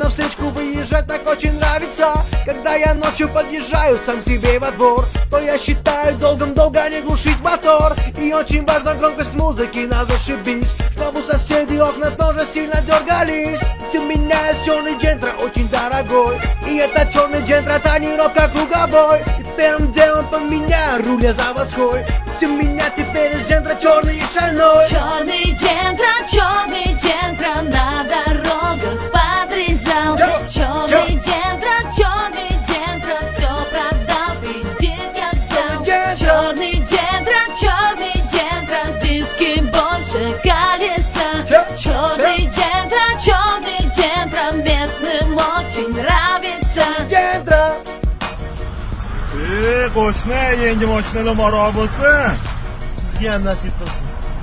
на встречку выезжать так очень нравится. Когда я ночью подъезжаю сам к себе во двор, то я считаю долгом долго не глушить мотор. И очень важна громкость музыки, на зашибись, чтобы соседи окна тоже сильно дергались. Ведь у меня есть черный джентра, очень дорогой, и этот черный джентра тонировка круговой. И первым делом поменяю руль я заводской, ведь у меня теперь есть джентра черный и шальной. Черный джентра на дорогах подрезал. Черный джентра, все продав и денег взял. Черный джентра, диски больше колеса. Черный джентра, местным очень нравится. Джентра. Qo'shni, yangi mashinada maro bo'lsin. Sizga ham nasib qilsin.